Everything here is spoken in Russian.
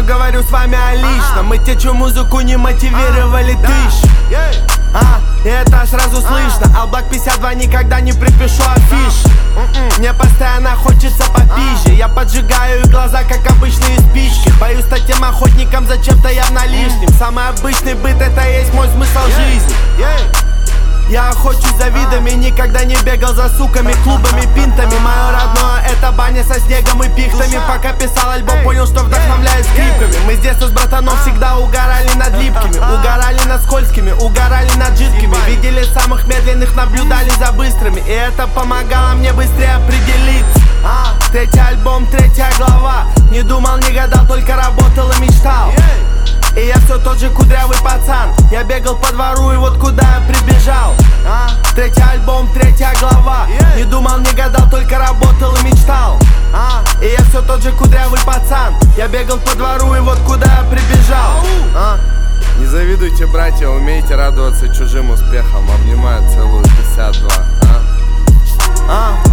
говорю с вами о личном. Мы течу музыку не мотивировали тысяч. И это сразу слышно. Алблак 52 никогда не припишу афиш. Мне постоянно хочется попизже. Я поджигаю глаза, как обычные спички. Боюсь стать тем охотником за чем-то явно лишним. Самый обычный быт — это есть мой смысл жизни. Я охочусь за видами, никогда не бегал за суками, клубами, пинтами. Мое родное — это баня со снегом и пихтами. Пока писал альбом, понял, что вдохновляюсь скрипками. Мы с детства с братаном всегда угорали над липкими, угорали над скользкими, угорали над жидкими. Видели самых медленных, наблюдали за быстрыми, и это помогало мне быстрее определиться. Третий альбом, третья глава. Не думал, не гадал, только работал и мечтал. И я все тот же кудрявый пацан. Я бегал по двору, и вот куда я прибежал. Третий альбом, третья глава. Не думал, не гадал, только работал и мечтал. И я все тот же кудрявый пацан. Я бегал по двору, и вот куда я прибежал. Не завидуйте, братья, умейте радоваться чужим успехам. Обнимаю, целую 52.